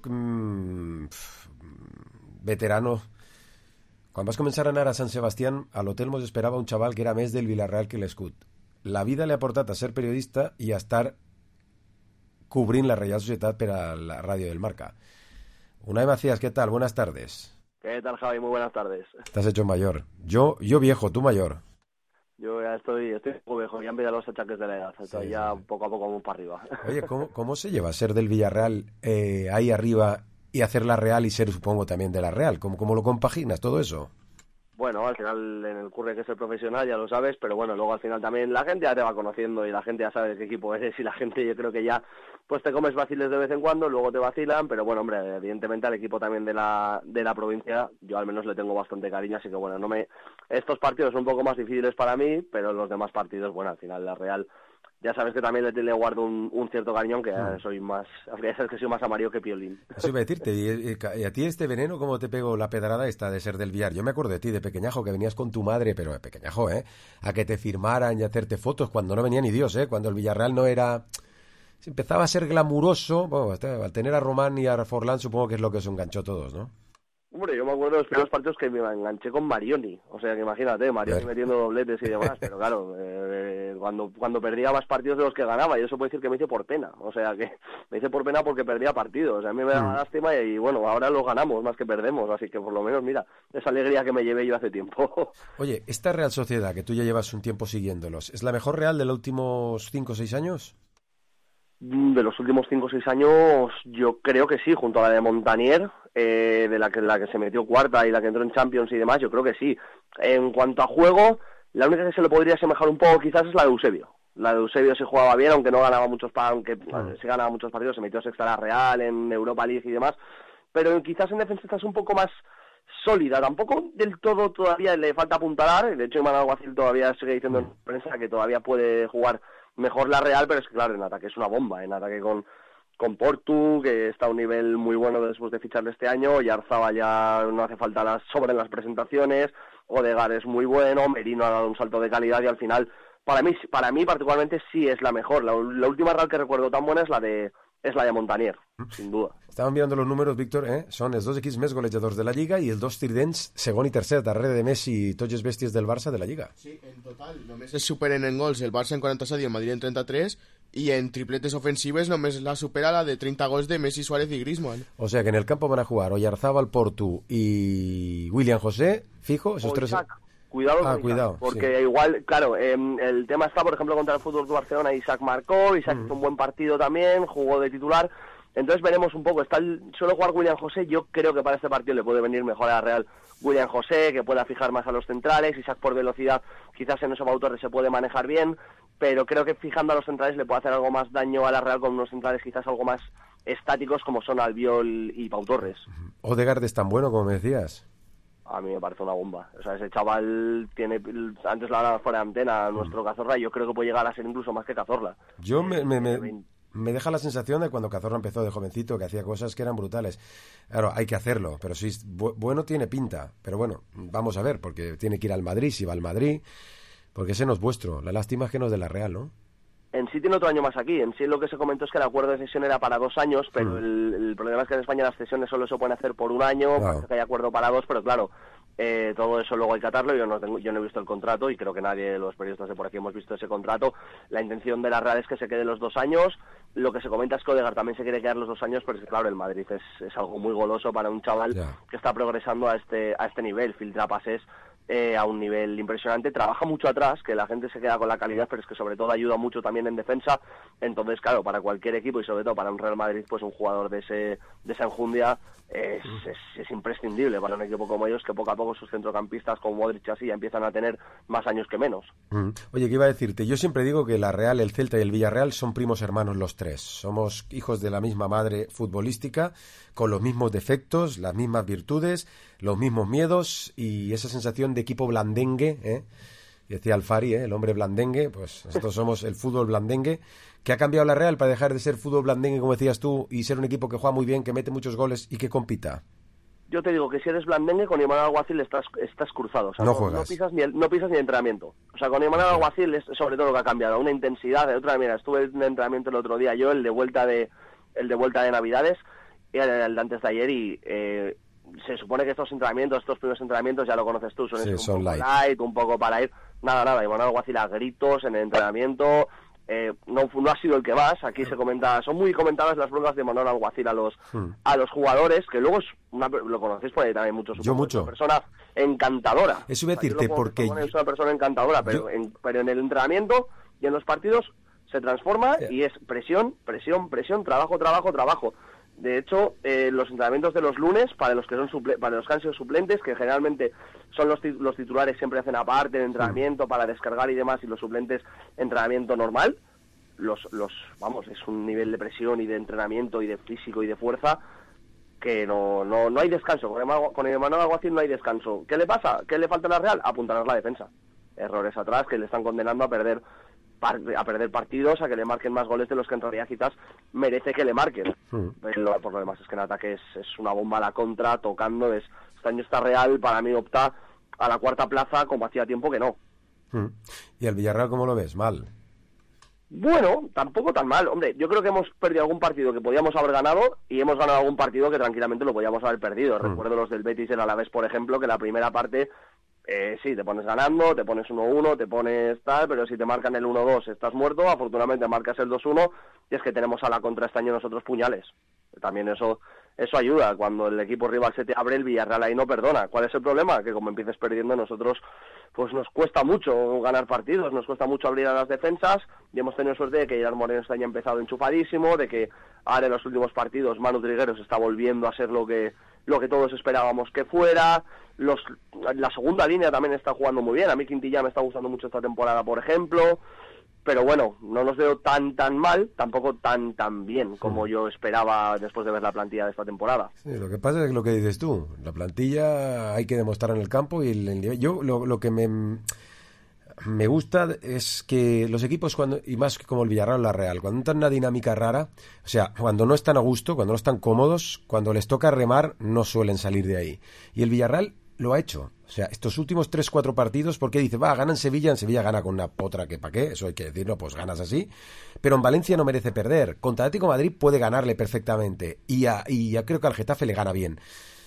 veterano. Quan vas començar a anar a Sant Sebastián, a l'hotel mos esperava un xaval que era més del Villarreal que l'escut. La vida le ha portat a ser periodista i a estar cubrint la Real Societat per a la ràdio del Marca. Unai Macías, ¿qué tal? Buenas tardes. ¿Qué tal, Javi? Muy buenas tardes. Estás hecho mayor. Yo viejo, tú mayor. Yo ya estoy un poco viejo, ya han pedido los achaques de la edad, estoy ya poco a poco vamos para arriba. Oye, ¿cómo se lleva ser del Villarreal ahí arriba y hacer la Real y ser, supongo, también de la Real? ¿Cómo lo compaginas todo eso? Bueno, al final en el curre que es el profesional, ya lo sabes, pero bueno, luego al final también la gente ya te va conociendo y la gente ya sabe de qué equipo eres y la gente yo creo que ya pues te comes vaciles de vez en cuando, luego te vacilan, pero bueno, hombre, evidentemente al equipo también de la provincia yo al menos le tengo bastante cariño, así que bueno, estos partidos son un poco más difíciles para mí, pero los demás partidos, bueno, al final la Real ya sabes que también le guardo un cierto cariño, que soy más, ya sabes que soy más amarillo que Piolín. Eso iba a decirte, y a ti este veneno, ¿cómo te pegó la pedrada esta de ser del Villar? Yo me acuerdo de ti de pequeñajo, que venías con tu madre, pero de pequeñajo, a que te firmaran y hacerte fotos cuando no venía ni Dios, cuando el Villarreal no era... Se empezaba a ser glamuroso, bueno, al tener a Román y a Forlán supongo que es lo que os enganchó a todos, ¿no? Hombre, yo me acuerdo de los primeros partidos que me enganché con Marioni, o sea que imagínate, Marioni metiendo dobletes y demás, pero claro, cuando perdía más partidos de los que ganaba, y eso puede decir que me hice por pena, o sea que me hice por pena porque perdía partidos, o sea, a mí me daba lástima y bueno, ahora los ganamos más que perdemos, así que por lo menos, mira, esa alegría que me llevé yo hace tiempo. Oye, esta Real Sociedad, que tú ya llevas un tiempo siguiéndolos, ¿es la mejor Real de los últimos 5 o 6 años? De los últimos 5 o 6 años, yo creo que sí, junto a la de Montanier, de la que se metió cuarta y la que entró en Champions y demás, yo creo que sí. En cuanto a juego, la única que se le podría asemejar un poco quizás es la de Eusebio. La de Eusebio se jugaba bien, aunque no ganaba se ganaba muchos partidos, se metió sexta a la Real en Europa League y demás, pero quizás en defensa estás un poco más sólida, tampoco del todo todavía le falta apuntalar, de hecho Imanol Alguacil todavía sigue diciendo en prensa que todavía puede jugar mejor la Real, pero es que claro, en ataque es una bomba, en ataque con Portu, que está a un nivel muy bueno después de ficharle este año, y Arzaba ya no hace falta sobran las presentaciones, Odegaard es muy bueno, Merino ha dado un salto de calidad y al final, para mí particularmente sí es la mejor. La última Real que recuerdo tan buena es la de Montanier, sin duda. Estaven mirant els números, Víctor, són els dos equips més golejadors de la Lliga i els dos tridents segon i tercer, darrere de Messi i tots els bèsties del Barça de la Lliga. Sí, en total, només es superen en gols el Barça en 47 i el Madrid en 33, i en tripletes ofensives només la supera la de 30 gols de Messi, Suárez y Griezmann. O sea que en el campo van a jugar Oyarzábal, Portu y William José, fijo, esos tres... Cuidado con Isaac, porque sí. Igual, claro, el tema está, por ejemplo, contra el Fútbol Club Barcelona, Isaac marcó, Isaac hizo un buen partido también, jugó de titular, entonces veremos un poco, suele jugar William José, yo creo que para este partido le puede venir mejor a la Real William José, que pueda fijar más a los centrales, Isaac por velocidad, quizás en Pau Torres se puede manejar bien, pero creo que fijando a los centrales le puede hacer algo más daño a la Real con unos centrales quizás algo más estáticos como son Albiol y Pau Torres. Odegaard es tan bueno como me decías. A mí me parece una bomba. O sea, ese chaval tiene, antes la hablaba fuera de antena, nuestro Cazorla, y yo creo que puede llegar a ser incluso más que Cazorla. Yo me deja la sensación de cuando Cazorla empezó de jovencito, que hacía cosas que eran brutales. Claro, hay que hacerlo, pero sí, bueno tiene pinta. Pero bueno, vamos a ver, porque tiene que ir al Madrid, si va al Madrid, porque ese no es vuestro. La lástima es que no es de la Real, ¿no? En sí tiene otro año más aquí. En sí lo que se comentó es que el acuerdo de cesión era para 2 años, pero el problema es que en España las cesiones solo se pueden hacer por 1 año, parece que hay acuerdo para 2, pero claro, todo eso luego hay que atarlo. Yo no he visto el contrato y creo que nadie de los periodistas de por aquí hemos visto ese contrato. La intención de la Real es que se quede los 2 años. Lo que se comenta es que Odegaard también se quiere quedar los 2 años, pero es que claro, el Madrid es algo muy goloso para un chaval que está progresando a este nivel, filtra pases a un nivel impresionante, trabaja mucho atrás, que la gente se queda con la calidad, pero es que sobre todo ayuda mucho también en defensa. Entonces claro, para cualquier equipo y sobre todo para un Real Madrid, pues un jugador de esa enjundia es imprescindible para un equipo como ellos, que poco a poco sus centrocampistas como Modric así ya empiezan a tener más años que menos. Oye, ¿qué iba a decirte? Yo siempre digo que la Real, el Celta y el Villarreal son primos hermanos los tres. Somos hijos de la misma madre futbolística, con los mismos defectos, las mismas virtudes, los mismos miedos y esa sensación de equipo blandengue, decía Alfari, el hombre blandengue, pues nosotros somos el fútbol blandengue. ¿Qué ha cambiado la Real para dejar de ser fútbol blandengue, como decías tú, y ser un equipo que juega muy bien, que mete muchos goles y que compita? Yo te digo que si eres blandengue, con Imanol Alguacil estás cruzado. O sea, no juegas. No pisas ni el entrenamiento. O sea, con Imanol Alguacil es sobre todo lo que ha cambiado. Una intensidad. De otra manera, estuve en un entrenamiento el otro día, yo, el de vuelta de Navidades, y el de antes de ayer, y se supone que estos primeros entrenamientos, ya lo conoces tú, son un poco light, un poco para ir. Nada, Imanol Alguacil a gritos en el entrenamiento, no ha sido el que más. Aquí se comenta, son muy comentadas las broncas de Manuel Alguacil a los jugadores, que luego lo conocéis por ahí también mucho. Yo mucho. Es una persona encantadora. Eso iba a decirte, porque... Es una persona encantadora, pero en el entrenamiento y en los partidos se transforma y es presión, trabajo. De hecho, los entrenamientos de los lunes, para los que han sido suplentes, que generalmente son los titulares, siempre hacen aparte de entrenamiento para descargar y demás, y los suplentes entrenamiento normal, es un nivel de presión y de entrenamiento y de físico y de fuerza que no hay descanso. Con Emmanuel Alguacil no hay descanso. ¿Qué le pasa? ¿Qué le falta a la Real? Apuntalar la defensa. Errores atrás que le están condenando a perder partidos, a que le marquen más goles de los que en realidad quizás merece que le marquen. Pero por lo demás es que en ataque es una bomba a la contra, tocando. Este año esta Real para mí opta a la cuarta plaza como hacía tiempo que no. ¿Y el Villarreal cómo lo ves? ¿Mal? Bueno, tampoco tan mal. Hombre, yo creo que hemos perdido algún partido que podíamos haber ganado y hemos ganado algún partido que tranquilamente lo podíamos haber perdido. Recuerdo los del Betis y el Alavés, por ejemplo, que la primera parte... sí, te pones ganando, te pones 1-1, te pones tal, pero si te marcan el 1-2 estás muerto. Afortunadamente marcas el 2-1 y es que tenemos a la contra este año nosotros puñales. También eso ayuda. Cuando el equipo rival se te abre, el Villarreal ahí no perdona. ¿Cuál es el problema? Que como empieces perdiendo, nosotros pues nos cuesta mucho ganar partidos, nos cuesta mucho abrir a las defensas, y hemos tenido suerte de que Gerard Moreno este año ha empezado enchufadísimo, de que ahora en los últimos partidos Manu Trigueros está volviendo a ser lo que todos esperábamos que fuera. La segunda línea también está jugando muy bien. A mí Quintilla me está gustando mucho esta temporada, por ejemplo. Pero bueno, no nos veo tan mal, tampoco tan bien como yo esperaba después de ver la plantilla de esta temporada. Sí, lo que pasa es lo que dices tú. La plantilla hay que demostrar en el campo y yo lo que me gusta es que los equipos, y más como el Villarreal o la Real, cuando entran en una dinámica rara, o sea, cuando no están a gusto, cuando no están cómodos, cuando les toca remar, no suelen salir de ahí. Y el Villarreal lo ha hecho. O sea, estos últimos 3-4 partidos, porque dice, gana en Sevilla gana con una potra que pa' qué, eso hay que decirlo, pues ganas así. Pero en Valencia no merece perder. Contra Atlético de Madrid puede ganarle perfectamente. Y ya creo que al Getafe le gana bien.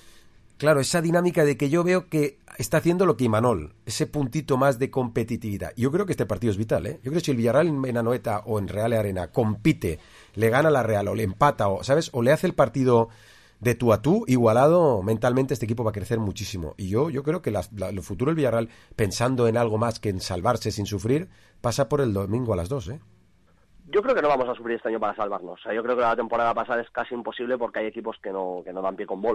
Claro, esa dinámica de que yo veo que está haciendo lo que Imanol, ese puntito más de competitividad. Yo creo que este partido es vital, ¿eh? Yo creo que si el Villarreal en Anoeta o en Real Arena compite, le gana a la Real o le empata, o ¿sabes? O le hace el partido de tú a tú, igualado, mentalmente este equipo va a crecer muchísimo. Y yo creo que el futuro del Villarreal, pensando en algo más que en salvarse sin sufrir, pasa por el domingo a las 2, ¿eh? Yo creo que no vamos a sufrir este año para salvarnos. O sea, yo creo que la temporada pasada es casi imposible porque hay equipos que no dan pie con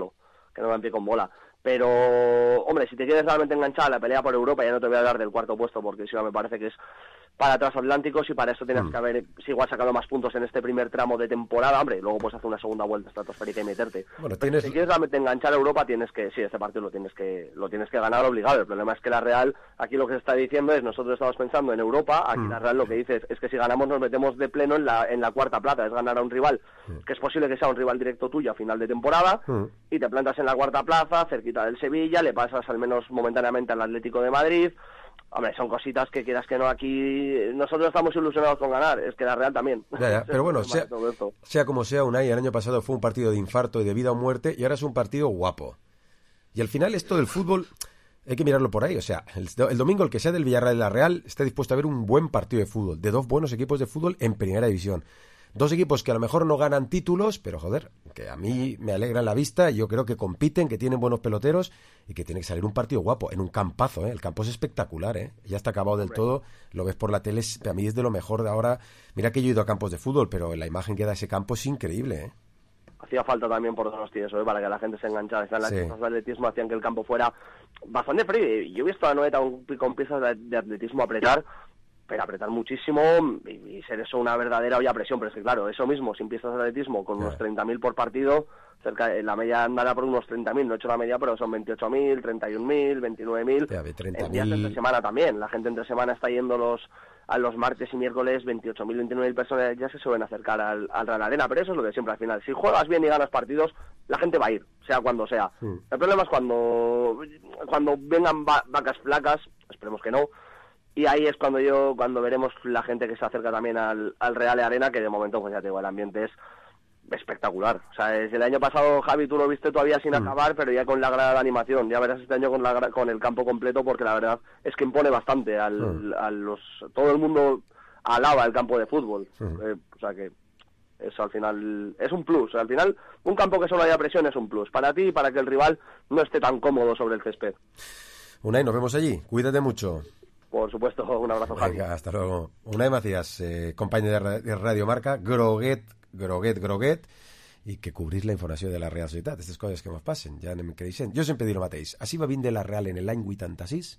bola. Pero, hombre, si te quieres realmente enganchar a la pelea por Europa, ya no te voy a hablar del cuarto puesto, porque eso me parece que es para transatlánticos y para eso tienes que haber, si igual sacado más puntos en este primer tramo de temporada, hombre, luego puedes hacer una segunda vuelta estratosférica y meterte. Bueno, si quieres realmente enganchar a Europa, este partido lo tienes que ganar obligado. El problema es que la Real, aquí lo que se está diciendo es, nosotros estamos pensando en Europa, aquí la Real lo que dice es que si ganamos nos metemos de pleno en la cuarta plaza, es ganar a un rival, que es posible que sea un rival directo tuyo a final de temporada, y te plantas en la cuarta plaza, cerquita del Sevilla, le pasas al menos momentáneamente al Atlético de Madrid. Hombre, son cositas que quieras que no, aquí nosotros estamos ilusionados con ganar, es que la Real también. Ya, pero bueno, sea como sea, Unai, el año pasado fue un partido de infarto y de vida o muerte, y ahora es un partido guapo. Y al final esto del fútbol hay que mirarlo por ahí, o sea, el domingo el que sea del Villarreal y la Real está dispuesto a ver un buen partido de fútbol, de dos buenos equipos de fútbol en primera división. Dos equipos que a lo mejor no ganan títulos, pero joder, que a mí me alegran la vista, yo creo que compiten, que tienen buenos peloteros y que tiene que salir un partido guapo, en un campazo, ¿eh? El campo es espectacular, ¿eh? Ya está acabado del todo, lo ves por la tele, a mí es de lo mejor de ahora. Mira que yo he ido a campos de fútbol, pero la imagen que da ese campo es increíble, ¿eh? Hacía falta también por Donosti eso, para que la gente se enganchara. Las piezas de atletismo hacían que el campo fuera bastante frío. Yo he visto a Anoeta con piezas de atletismo apretar muchísimo y ser eso una verdadera olla a presión, pero es que claro, eso mismo, sin piezas de atletismo, con unos 30.000 por partido, la media andará por unos 30.000, no he hecho la media, pero son 28.000, 31.000, 29.000, en días de entre semana también, la gente entre semana está yendo a los martes y miércoles, 28.000, 29.000 personas ya se suelen acercar al Real Arena, pero eso es lo de siempre al final, si juegas bien y ganas partidos, la gente va a ir, sea cuando sea. El problema es cuando vengan vacas flacas, esperemos que no. Y ahí es cuando veremos la gente que se acerca también al Real Arena, que de momento, pues ya te digo, el ambiente es espectacular. O sea, desde el año pasado, Javi, tú lo viste todavía sin acabar, pero ya con la grada de animación. Ya verás este año con el campo completo, porque la verdad es que impone bastante todo el mundo alaba el campo de fútbol. O sea que eso al final es un plus. Al final, un campo que solo haya presión es un plus para ti y para que el rival no esté tan cómodo sobre el césped. Unai, nos vemos allí. Cuídate mucho. Por supuesto, un abrazo, Javi. Venga, hasta luego. Unai Macías, compañero de Radio Marca, groguet, i que cobrís la informació de la Real Societat, aquestes coses que ens passen, ja anem creixent. Jo sempre dic el mateix, així va vindre la Real en l'any 86,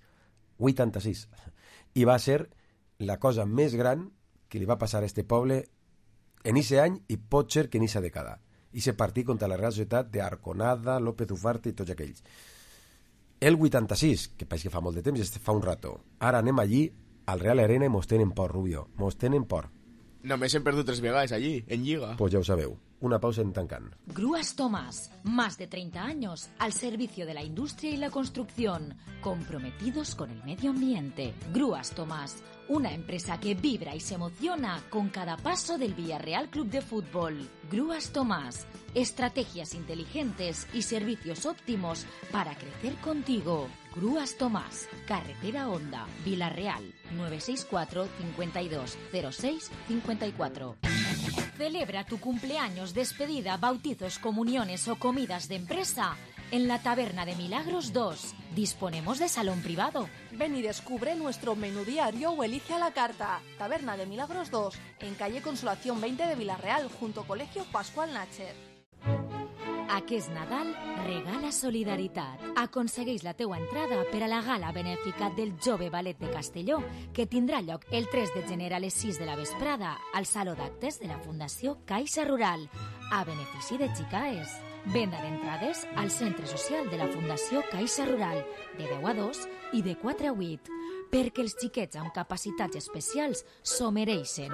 i va ser la cosa més gran que li va passar a este poble en aquest any i pot ser que en aquesta dècada. I se partit contra la Real Societat d'Arconada, López Ufarte i tots aquells. El 86, que pareix que fa molt de temps, fa un rato. Ara anem allí, al Real Arena, i mos tenen por, Rubio. Mos tenen por. Només hem perdut 3 vegades allí, en Lliga. Pues ja ho sabeu. Una pausa en tancant. Grúas Tomás, más de 30 años al servicio de la industria y la construcción, comprometidos con el medio ambiente. Grúas Tomás, una empresa que vibra y se emociona con cada paso del Villarreal Club de Fútbol. Grúas Tomás, estrategias inteligentes y servicios óptimos para crecer contigo. Grúas Tomás, Carretera Honda, Villarreal, 964 52 06 54. Celebra tu cumpleaños, despedida, bautizos, comuniones o comidas de empresa en la Taberna de Milagros 2. Disponemos de salón privado. Ven y descubre nuestro menú diario o elige a la carta. Taberna de Milagros 2, en calle Consolación 20 de Villarreal, junto Colegio Pascual Natcher. Aquest Nadal regala solidaritat. Aconsegueix la teua entrada per a la gala benèfica del Jove Ballet de Castelló, que tindrà lloc el 3 de gener a les 6 de la vesprada al Saló d'Actes de la Fundació Caixa Rural, a benefici de Xicaes. Venda d'entrades al Centre Social de la Fundació Caixa Rural, de 10 a 2 i de 4 a 8, perquè els xiquets amb capacitats especials s'ho mereixen.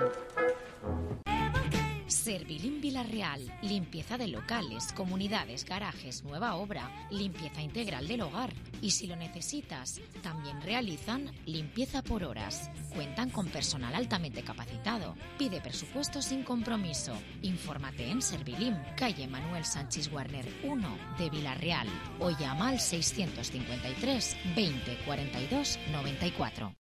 Servilim Villarreal, limpieza de locales, comunidades, garajes, nueva obra, limpieza integral del hogar. Y si lo necesitas, también realizan limpieza por horas. Cuentan con personal altamente capacitado. Pide presupuesto sin compromiso. Infórmate en Servilim, calle Manuel Sánchez Warner 1 de Villarreal, o llama al 653 20 42 94.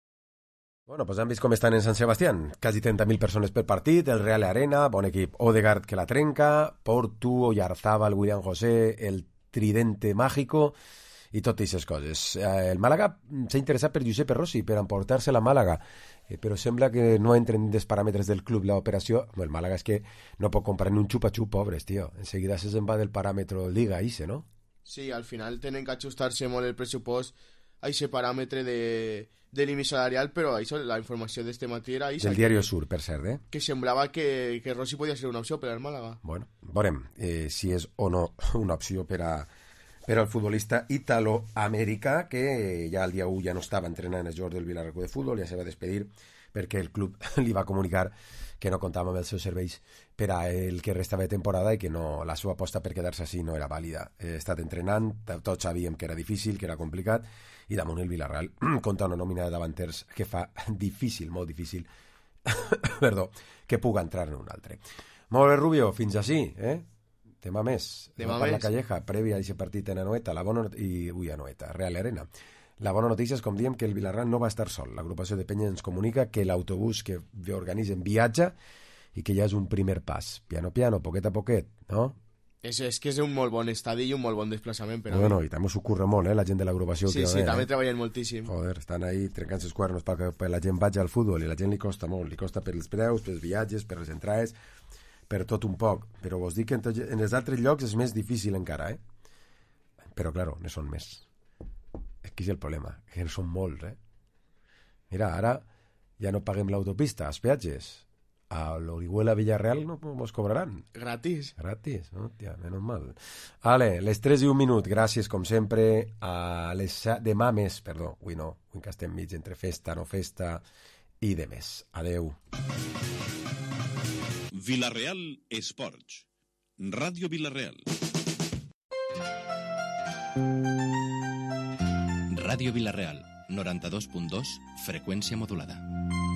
Bueno, pues han vist com estan en Sant Sebastián. Quasi 30.000 persones per partit, el Real Arena, bon equip. Odegaard que la trenca, Portu, Oyarzábal, William José, el tridente mágico i totes aquestes coses. El Màlaga s'ha interessat per Giuseppe Rossi per emportar-se la Màlaga, però sembla que no entren dels paràmetres del club l'operació. El Màlaga és que no pot comprar ni un xupa-xup, pobres, tio. Enseguida se'n va del paràmetre Liga, ise, no? Sí, al final tenen que ajustar-se molt el pressupost a aquest paràmetre de límit salarial, però això, la informació d'este matí era del Diario Sur, per cert, que semblava que Rossi podia ser una opció per al Màlaga. Bueno, veurem si és o no una opció per al futbolista italo-americà, que ja el dia 1 ja no estava entrenant el jugador del Villarreal Club de Futbol, ja se va despedir perquè el club li va comunicar que no comptava amb els seus serveis per a el que restava de temporada i que no, la seva aposta per quedar-se així no era vàlida. He estat entrenant, tots sabíem que era difícil, que era complicat, i damunt el Villarreal compta una nòmina de davanters que fa difícil, molt difícil, perdó, que puga entrar en un altre. Molt bé, Rubio, fins així, Demà més. Demà per més. La Calleja, prèvia a aquest partit en Anoeta, Real Arena. La bona notícia és, com diem, que el Villarreal no va estar sol. L'agrupació de penya ens comunica que l'autobús que organitzen viatja i que ja és un primer pas. Piano, piano, poquet a poquet, no? És que és un molt bon estadi i un molt bon desplaçament per a Bueno, i també s'ho curra molt, la gent de l'agrupació. Sí, sí, també treballen moltíssim. Joder, estan ahí trencant els cuernos perquè la gent vagi al futbol i la gent li costa molt. Li costa per els preus, per els viatges, per les entrades, per tot un poc. Però vos dic que en els altres llocs és més difícil encara, Però, claro, no són més. Aquí és el problema, que són molts, Mira, ara ja no paguem l'autopista, els peatges. A l'Orihuela Villarreal no mos cobraran. Gratis. Gratis, hòstia, menys mal. Ale, les 3 i 1 minut, gràcies com sempre. A les demà més, perdó, avui no, avui que estem mig entre festa, no festa i de més. Adeu. Villarreal Esports. Ràdio Villarreal. Ràdio Villarreal, 92.2, freqüència modulada.